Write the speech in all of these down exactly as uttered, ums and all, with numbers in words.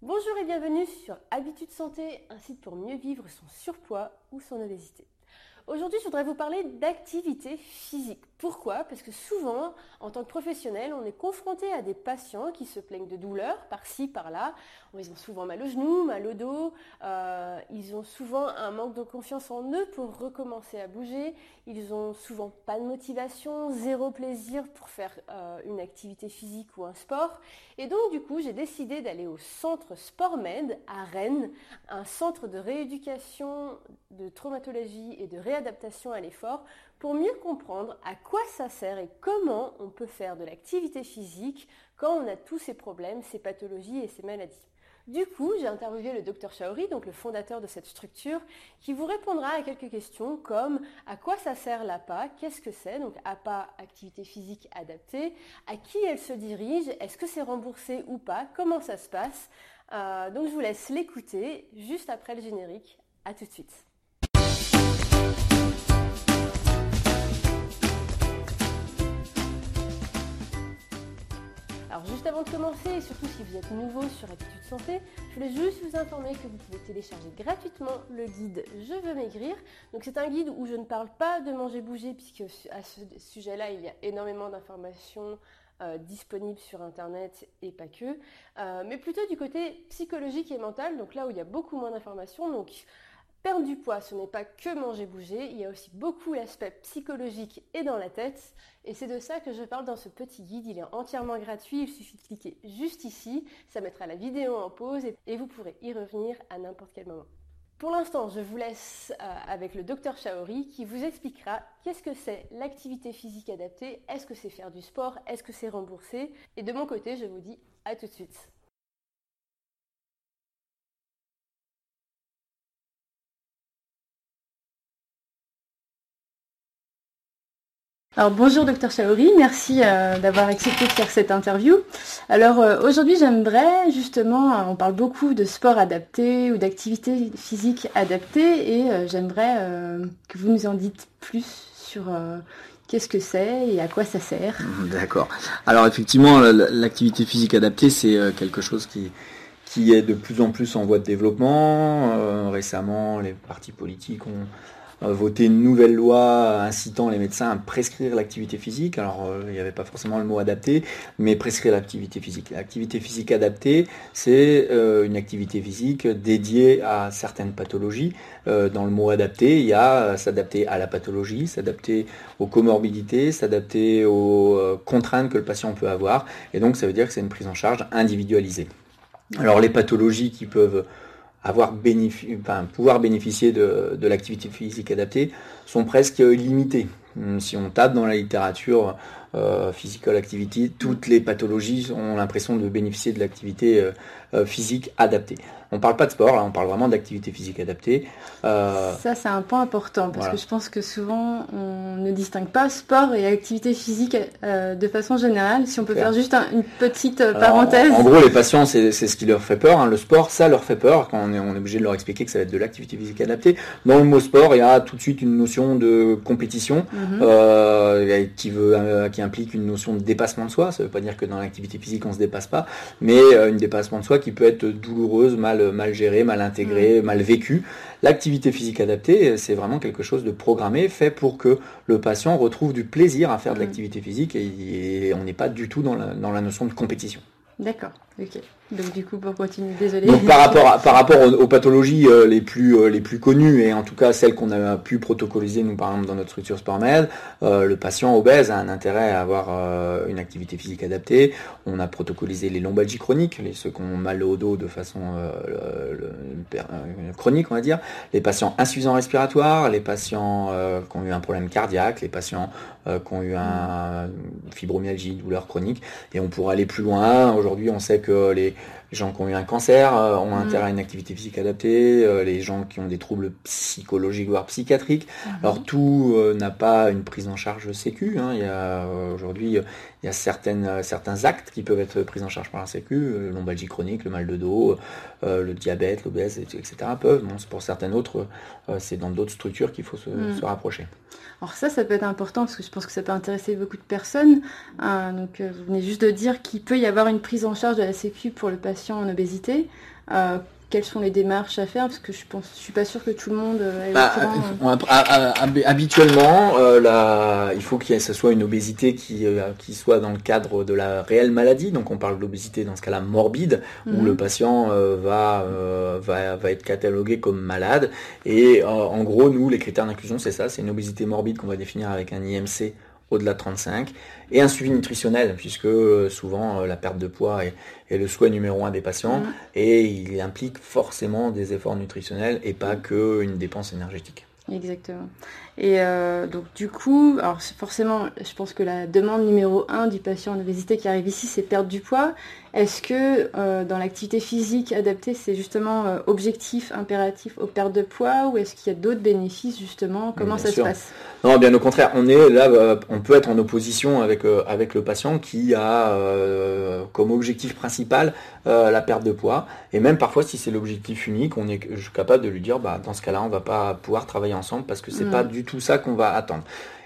Bonjour et bienvenue sur Habitudes Santé, un site pour mieux vivre son surpoids ou son obésité. Aujourd'hui, je voudrais vous parler d'activité physique. Pourquoi ? Parce que souvent, en tant que professionnel, on est confronté à des patients qui se plaignent de douleurs par-ci, par-là. Ils ont souvent mal au genou, mal au dos. Euh, ils ont souvent un manque de confiance en eux pour recommencer à bouger. Ils ont souvent pas de motivation, zéro plaisir pour faire euh, une activité physique ou un sport. Et donc, du coup, j'ai décidé d'aller au centre SportMed à Rennes, un centre de rééducation, de traumatologie et de réadaptation à l'effort, pour mieux comprendre à quoi ça sert et comment on peut faire de l'activité physique quand on a tous ces problèmes, ces pathologies et ces maladies. Du coup, j'ai interviewé le docteur Chaouri, donc le fondateur de cette structure, qui vous répondra à quelques questions comme à quoi ça sert l'A P A, qu'est-ce que c'est, donc A P A, activité physique adaptée, à qui elle se dirige, est-ce que c'est remboursé ou pas, comment ça se passe. Euh, donc je vous laisse l'écouter juste après le générique. À tout de suite. Alors juste avant de commencer, et surtout si vous êtes nouveau sur Habitudes Santé, je voulais juste vous informer que vous pouvez télécharger gratuitement le guide Je veux maigrir. Donc c'est un guide où je ne parle pas de manger bouger, puisque à ce sujet-là, il y a énormément d'informations euh, disponibles sur internet et pas que, euh, mais plutôt du côté psychologique et mental, donc là où il y a beaucoup moins d'informations. Donc perdre du poids, ce n'est pas que manger bouger, il y a aussi beaucoup l'aspect psychologique et dans la tête. Et c'est de ça que je parle dans ce petit guide, il est entièrement gratuit, il suffit de cliquer juste ici, ça mettra la vidéo en pause et vous pourrez y revenir à n'importe quel moment. Pour l'instant, je vous laisse euh, avec le docteur Chaouri qui vous expliquera qu'est-ce que c'est l'activité physique adaptée, est-ce que c'est faire du sport, est-ce que c'est remboursé. Et de mon côté, je vous dis à tout de suite. Alors bonjour docteur Chaouri, merci euh, d'avoir accepté de faire cette interview. Alors euh, aujourd'hui j'aimerais justement, euh, on parle beaucoup de sport adapté ou d'activité physique adaptée et euh, j'aimerais euh, que vous nous en dites plus sur euh, qu'est-ce que c'est et à quoi ça sert. D'accord. Alors effectivement l'activité physique adaptée c'est quelque chose qui, qui est de plus en plus en voie de développement. Euh, récemment les partis politiques ont voter une nouvelle loi incitant les médecins à prescrire l'activité physique. Alors, euh, il n'y avait pas forcément le mot adapté, mais prescrire l'activité physique. L'activité physique adaptée, c'est euh, une activité physique dédiée à certaines pathologies. Euh, dans le mot adapté, il y a euh, s'adapter à la pathologie, s'adapter aux comorbidités, s'adapter aux euh, contraintes que le patient peut avoir. Et donc, ça veut dire que c'est une prise en charge individualisée. Alors, les pathologies qui peuvent avoir bénéfi- enfin, pouvoir bénéficier de, de l'activité physique adaptée sont presque limitées. Si on tape dans la littérature euh, physical activity, toutes les pathologies ont l'impression de bénéficier de l'activité euh, euh, physique adaptée. On ne parle pas de sport, là, on parle vraiment d'activité physique adaptée. Euh, Ça, c'est un point important, parce voilà. que je pense que souvent, on ne distingue pas sport et activité physique euh, de façon générale. Si on peut faire, faire juste un, une petite Alors, parenthèse. En, en gros, les patients, c'est, c'est ce qui leur fait peur. Hein. Le sport, ça leur fait peur, quand on est, on est obligé de leur expliquer que ça va être de l'activité physique adaptée. Dans le mot sport, il y a tout de suite une notion de compétition mm-hmm. euh, qui, veut, euh, qui implique une notion de dépassement de soi. Ça ne veut pas dire que dans l'activité physique, on ne se dépasse pas, mais euh, une dépassement de soi qui peut être douloureuse, mal mal géré, mal intégré, mmh. mal vécu. L'activité physique adaptée, c'est vraiment quelque chose de programmé, fait pour que le patient retrouve du plaisir à faire de l'activité physique et, et on n'est pas du tout dans la, dans la notion de compétition. D'accord, ok. Donc du coup, pour continuer, désolé. Donc par rapport à, par rapport aux, aux pathologies euh, les plus euh, les plus connues et en tout cas celles qu'on a pu protocoliser nous par exemple dans notre structure SportMed, euh, le patient obèse a un intérêt à avoir euh, une activité physique adaptée. On a protocolisé les lombalgies chroniques, les ceux qui ont mal au dos de façon euh, le, le, euh, chronique on va dire, les patients insuffisants respiratoires, les patients euh, qui ont eu un problème cardiaque, les patients euh, qui ont eu un fibromyalgie, douleur chronique et on pourra aller plus loin. Aujourd'hui, on sait que les Les gens qui ont eu un cancer euh, ont mmh. intérêt à une activité physique adaptée, euh, les gens qui ont des troubles psychologiques voire psychiatriques. Mmh. Alors tout euh, n'a pas une prise en charge Sécu. Hein. Il y a euh, aujourd'hui il y a certaines, euh, certains actes qui peuvent être pris en charge par la Sécu, euh, lombalgie chronique, le mal de dos, euh, le diabète, l'obèse, et cetera peuvent. Bon, pour certaines autres, euh, c'est dans d'autres structures qu'il faut se, mmh. se rapprocher. Alors ça, ça peut être important parce que je pense que ça peut intéresser beaucoup de personnes. Euh, donc euh, vous venez juste de dire qu'il peut y avoir une prise en charge de la Sécu pour le patient patients en obésité. Euh, quelles sont les démarches à faire? Parce que je pense, je suis pas sûre que tout le monde est bah, au courant. Euh, habituellement, euh, la, il faut que ce soit une obésité qui, euh, qui soit dans le cadre de la réelle maladie. Donc on parle d'obésité dans ce cas-là morbide, mm-hmm. où le patient euh, va, euh, va, va être catalogué comme malade. Et euh, en gros, nous, les critères d'inclusion, c'est ça, c'est une obésité morbide qu'on va définir avec un I M C au-delà de trente-cinq, et un suivi nutritionnel, puisque euh, souvent euh, la perte de poids est, est le souhait numéro un des patients, mmh. et il implique forcément des efforts nutritionnels et pas qu'une dépense énergétique. Exactement. Et euh, donc du coup, alors forcément, je pense que la demande numéro un du patient en obésité qui arrive ici, c'est perdre du poids. Est-ce que euh, dans l'activité physique adaptée, c'est justement euh, objectif, impératif aux pertes de poids, ou est-ce qu'il y a d'autres bénéfices justement? Comment bien ça sûr. se passe? Non, bien au contraire, on est là, euh, on peut être en opposition avec euh, avec le patient qui a euh, comme objectif principal euh, la perte de poids, et même parfois si c'est l'objectif unique, on est capable de lui dire bah dans ce cas-là, on va pas pouvoir travailler ensemble parce que c'est mmh. pas du tout ça qu'on va attendre.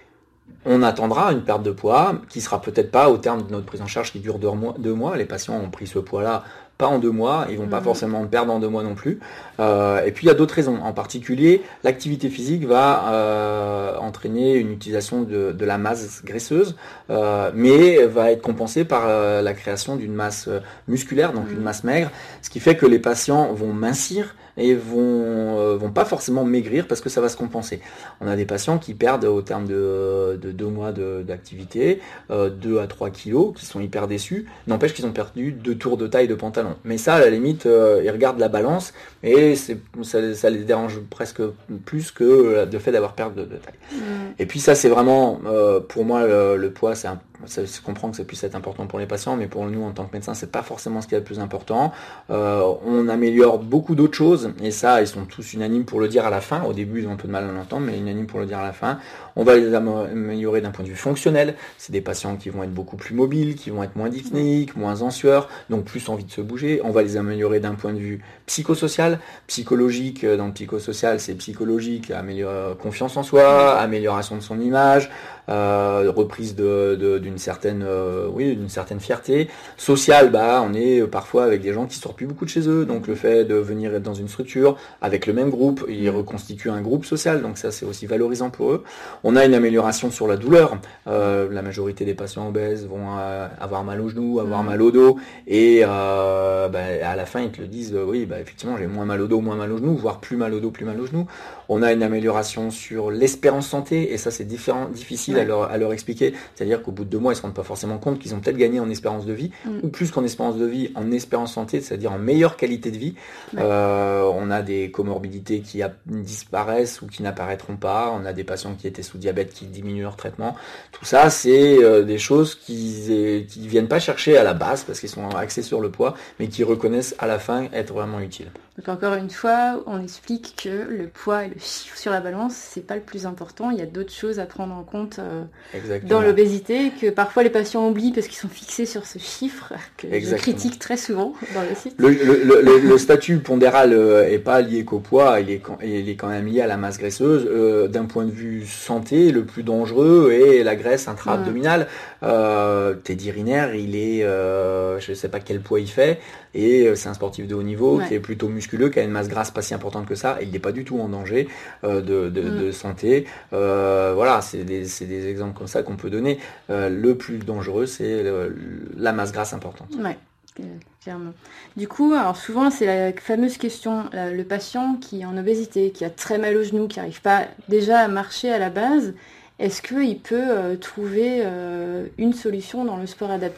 On attendra une perte de poids qui sera peut-être pas au terme de notre prise en charge qui dure deux mois. Deux mois. Les patients ont pris ce poids-là pas en deux mois, ils vont mmh. pas forcément le perdre en deux mois non plus. Euh, et puis il y a d'autres raisons. En particulier, l'activité physique va euh, entraîner une utilisation de, de la masse graisseuse, euh, mais va être compensée par euh, la création d'une masse musculaire, donc mmh. une masse maigre, ce qui fait que les patients vont mincir et vont euh, vont pas forcément maigrir parce que ça va se compenser. On a des patients qui perdent au terme de, de deux mois de, d'activité euh, deux à trois kilos, qui sont hyper déçus. N'empêche qu'ils ont perdu deux tours de taille de pantalon. Mais ça, à la limite, euh, ils regardent la balance et c'est, ça, ça les dérange presque plus que le fait d'avoir perdu de, de taille. Mmh. Et puis ça, c'est vraiment, euh, pour moi, le, le poids, c'est un Ça, je comprends que ça puisse être important pour les patients, mais pour nous, en tant que médecin, c'est pas forcément ce qui est le plus important. Euh, on améliore beaucoup d'autres choses, et ça, ils sont tous unanimes pour le dire à la fin. Au début, ils ont un peu de mal à l'entendre, mais unanimes pour le dire à la fin. On va les améliorer d'un point de vue fonctionnel. C'est des patients qui vont être beaucoup plus mobiles, qui vont être moins dyspnéiques, moins en sueur, donc plus envie de se bouger. On va les améliorer d'un point de vue psychosocial, psychologique. Dans le psychosocial, c'est psychologique, améliorer confiance en soi, amélioration de son image, euh, reprise de, de, d'une certaine, euh, oui, d'une certaine fierté. Sociale, bah, on est parfois avec des gens qui sortent plus beaucoup de chez eux, donc le fait de venir être dans une structure avec le même groupe, ils reconstituent un groupe social, donc ça c'est aussi valorisant pour eux. On a une amélioration sur la douleur. Euh, la majorité des patients obèses vont euh, avoir mal aux genoux, avoir mal au dos, et euh, bah, à la fin ils te le disent, euh, oui, bah, effectivement j'ai moins mal au dos, moins mal aux genoux, voire plus mal au dos, plus mal aux genoux. On a une amélioration sur l'espérance santé, et ça c'est différent, difficile ouais. à, leur, à leur expliquer, c'est-à-dire qu'au bout de deux mois ils se rendent pas forcément compte qu'ils ont peut-être gagné en espérance de vie, mm. ou plus qu'en espérance de vie, en espérance santé, c'est-à-dire en meilleure qualité de vie. Ouais. Euh, on a des comorbidités qui a, disparaissent ou qui n'apparaîtront pas, on a des patients qui étaient sous diabète qui diminuent leur traitement. Tout ça, c'est euh, des choses qui qui viennent pas chercher à la base parce qu'ils sont axés sur le poids, mais qui reconnaissent à la fin être vraiment utiles. Donc encore une fois, on explique que le poids et le chiffre sur la balance, c'est pas le plus important. Il y a d'autres choses à prendre en compte euh, dans l'obésité que parfois les patients oublient parce qu'ils sont fixés sur ce chiffre que Exactement. Je critique très souvent dans le site. Le, le, le, le statut pondéral euh, est pas lié qu'au poids, il est, il est quand même lié à la masse graisseuse. Euh, d'un point de vue santé, le plus dangereux est la graisse intra-abdominale. Mmh. Euh, Teddy Riner, il est, euh, je sais pas quel poids il fait, et c'est un sportif de haut niveau ouais. qui est plutôt musculeux, qui a une masse grasse pas si importante que ça, et il n'est pas du tout en danger euh, de, de, mmh. de santé. Euh, voilà, c'est des, c'est des exemples comme ça qu'on peut donner. Euh, le plus dangereux, c'est le, la masse grasse importante. Ouais. Clairement. Du coup, alors souvent c'est la fameuse question, le patient qui est en obésité, qui a très mal aux genoux, qui n'arrive pas déjà à marcher à la base, est-ce qu'il peut euh, trouver euh, une solution dans le sport adapté ?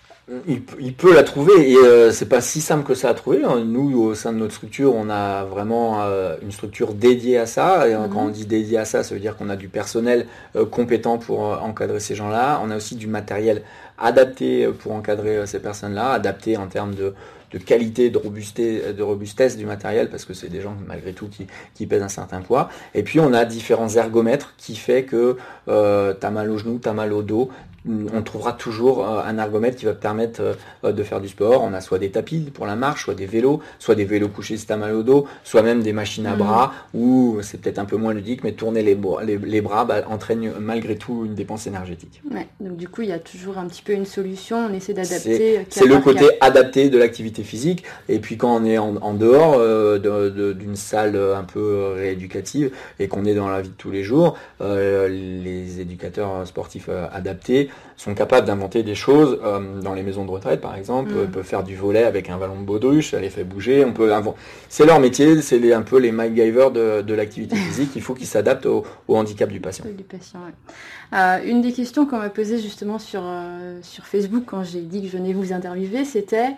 Il, il peut la trouver, et euh, c'est pas si simple que ça à trouver. Nous, au sein de notre structure, on a vraiment euh, une structure dédiée à ça. Et mm-hmm. quand on dit dédiée à ça, ça veut dire qu'on a du personnel euh, compétent pour euh, encadrer ces gens-là. On a aussi du matériel adapté pour encadrer euh, ces personnes-là, adapté en termes de de qualité, de robustesse, de robustesse du matériel, parce que c'est des gens malgré tout qui, qui pèsent un certain poids. Et puis on a différents ergomètres qui fait que euh, t'as mal au genou, t'as mal au dos, on trouvera toujours un ergomètre qui va te permettre de faire du sport. On a soit des tapis pour la marche, soit des vélos, soit des vélos couchés si t'as mal au dos, soit même des machines à bras, mmh. où c'est peut-être un peu moins ludique, mais tourner les, les, les bras bah, entraîne malgré tout une dépense énergétique. Ouais, donc du coup, il y a toujours un petit peu une solution, on essaie d'adapter. C'est, c'est le côté cas. adapté de l'activité physique, et puis quand on est en, en dehors euh, de, de, d'une salle un peu rééducative, et qu'on est dans la vie de tous les jours, euh, les éducateurs sportifs euh, adaptés sont capables d'inventer des choses euh, dans les maisons de retraite par exemple, mmh. peuvent faire du volley avec un ballon de baudruche, ça les fait bouger, on peut inventer. C'est leur métier, c'est les, un peu les MacGyver de, de l'activité physique, il faut qu'ils s'adaptent au, au handicap du patient. Du patient ouais. euh, une des questions qu'on m'a posée justement sur, euh, sur Facebook quand j'ai dit que je venais vous interviewer, c'était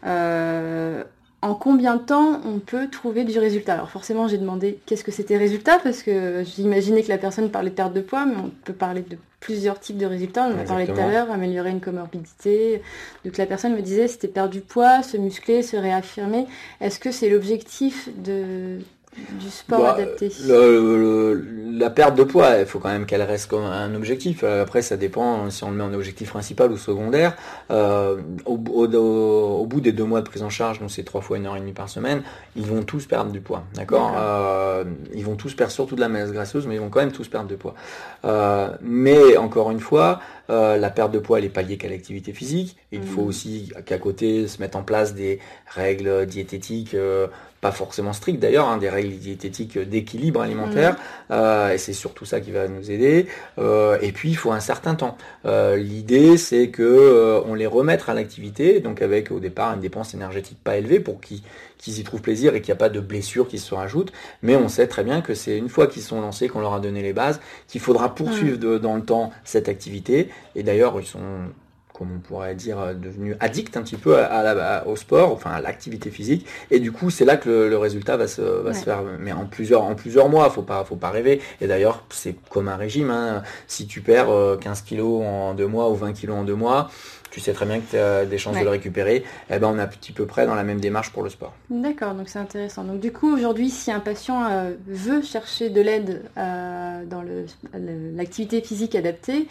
euh, en combien de temps on peut trouver du résultat? Alors forcément j'ai demandé qu'est-ce que c'était résultat, parce que j'imaginais que la personne parlait de perte de poids, mais on peut parler de plusieurs types de résultats. On en a parlé tout à l'heure, améliorer une comorbidité. Donc la personne me disait c'était perdre du poids, se muscler, se réaffirmer. Est-ce que c'est l'objectif de... du sport bah, adapté? le, le, La perte de poids, il faut quand même qu'elle reste comme un objectif. Après, ça dépend si on le met en objectif principal ou secondaire. Euh, au, au, au bout des deux mois de prise en charge, donc c'est trois fois une heure et demie par semaine, ils vont tous perdre du poids, d'accord, d'accord. Euh, Ils vont tous perdre surtout de la masse graisseuse, mais ils vont quand même tous perdre du poids. Euh, mais encore une fois, euh, la perte de poids, elle est pas liée qu'à l'activité physique. Il mmh. faut aussi qu'à côté se mettre en place des règles diététiques. Euh, pas forcément strict d'ailleurs, hein, des règles diététiques d'équilibre alimentaire, mmh. euh, et c'est surtout ça qui va nous aider. Euh, et puis il faut un certain temps. Euh, l'idée c'est que euh, on les remette à l'activité, donc avec au départ une dépense énergétique pas élevée pour qu'ils, qu'ils y trouvent plaisir et qu'il n'y a pas de blessures qui se rajoutent. Mais on sait très bien que c'est une fois qu'ils sont lancés, qu'on leur a donné les bases, qu'il faudra poursuivre mmh. de, dans le temps cette activité. Et d'ailleurs ils sont, comme on pourrait dire, devenu addict un petit peu à, à la, au sport, enfin à l'activité physique, et du coup c'est là que le, le résultat va se va ouais. se faire, mais en plusieurs en plusieurs mois, faut pas faut pas rêver. Et d'ailleurs c'est comme un régime, hein. Si tu perds quinze kilos en deux mois ou vingt kilos en deux mois, tu sais très bien que tu as des chances ouais. de le récupérer. Et ben on est un petit peu près dans la même démarche pour le sport. D'accord, donc c'est intéressant. Donc du coup aujourd'hui, si un patient euh, veut chercher de l'aide euh, dans le, le, l'activité physique adaptée,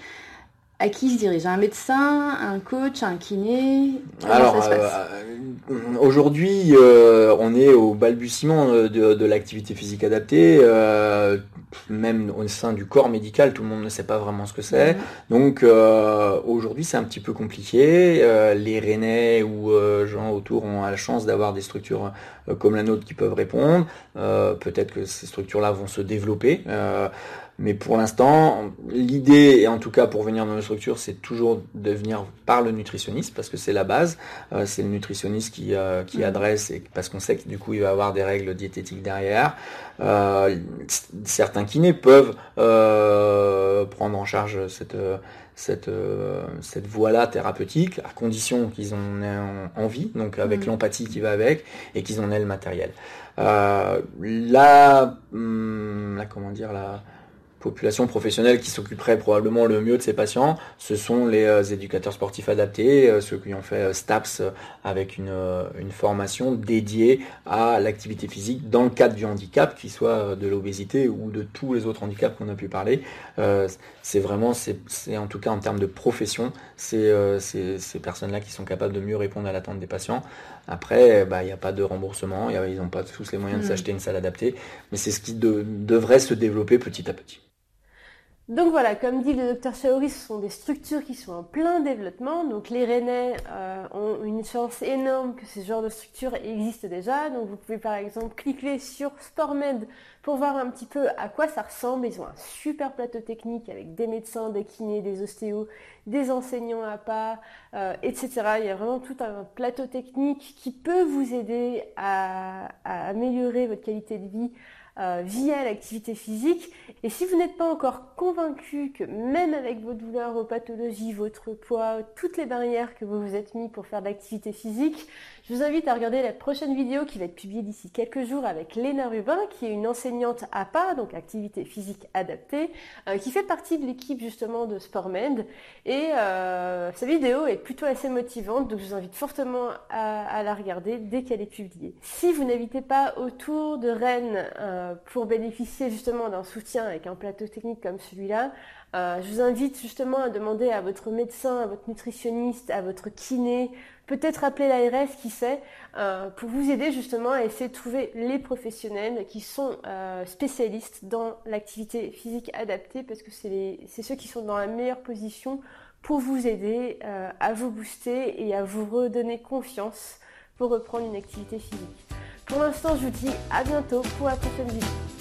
à qui se dirige? Un médecin, un coach, un kiné? Comment Alors, ça se passe euh, aujourd'hui, euh, on est au balbutiement de, de l'activité physique adaptée. Euh, même au sein du corps médical, tout le monde ne sait pas vraiment ce que c'est. Mmh. Donc, euh, aujourd'hui, c'est un petit peu compliqué. Euh, les Rennais ou euh, gens autour ont la chance d'avoir des structures euh, comme la nôtre qui peuvent répondre. Euh, peut-être que ces structures-là vont se développer. Euh, Mais pour l'instant, l'idée, et en tout cas pour venir dans nos structures, c'est toujours de venir par le nutritionniste, parce que c'est la base. Euh, c'est le nutritionniste qui, euh, qui adresse, et parce qu'on sait que du coup il va avoir des règles diététiques derrière. Euh, certains kinés peuvent euh, prendre en charge cette, cette, cette voie-là thérapeutique, à condition qu'ils en aient envie, donc avec mmh. l'empathie qui va avec, et qu'ils en aient le matériel. Euh, là, hum, là, comment dire, là. population professionnelle qui s'occuperait probablement le mieux de ces patients, ce sont les euh, éducateurs sportifs adaptés, euh, ceux qui ont fait euh, STAPS euh, avec une, euh, une formation dédiée à l'activité physique dans le cadre du handicap, qu'il soit de l'obésité ou de tous les autres handicaps qu'on a pu parler. Euh, c'est vraiment, c'est, c'est en tout cas en termes de profession, c'est, euh, c'est ces personnes-là qui sont capables de mieux répondre à l'attente des patients. Après, bah, il n'y a pas de remboursement, y a, ils n'ont pas tous les moyens mmh. de s'acheter une salle adaptée, mais c'est ce qui de, devrait se développer petit à petit. Donc voilà, comme dit le docteur Chaouri, ce sont des structures qui sont en plein développement. Donc les Rennais euh, ont une chance énorme que ce genre de structure existe déjà. Donc vous pouvez par exemple cliquer sur SportMed pour voir un petit peu à quoi ça ressemble. Ils ont un super plateau technique avec des médecins, des kinés, des ostéos, des enseignants à pas, euh, et cetera. Il y a vraiment tout un plateau technique qui peut vous aider à, à améliorer votre qualité de vie Euh, via l'activité physique. Et si vous n'êtes pas encore convaincu que même avec vos douleurs, vos pathologies, votre poids, toutes les barrières que vous vous êtes mis pour faire de l'activité physique, je vous invite à regarder la prochaine vidéo qui va être publiée d'ici quelques jours avec Léna Rubin, qui est une enseignante A P A, donc activité physique adaptée, euh, qui fait partie de l'équipe justement de SportMed. Et euh, sa vidéo est plutôt assez motivante, donc je vous invite fortement à, à la regarder dès qu'elle est publiée. Si vous n'habitez pas autour de Rennes, euh, euh, pour bénéficier justement d'un soutien avec un plateau technique comme celui-là, euh, je vous invite justement à demander à votre médecin, à votre nutritionniste, à votre kiné, peut-être appeler l'A R S, qui sait, euh, pour vous aider justement à essayer de trouver les professionnels qui sont euh, spécialistes dans l'activité physique adaptée, parce que c'est, les, c'est ceux qui sont dans la meilleure position pour vous aider euh, à vous booster et à vous redonner confiance pour reprendre une activité physique. Pour l'instant, je vous dis à bientôt pour la prochaine vidéo.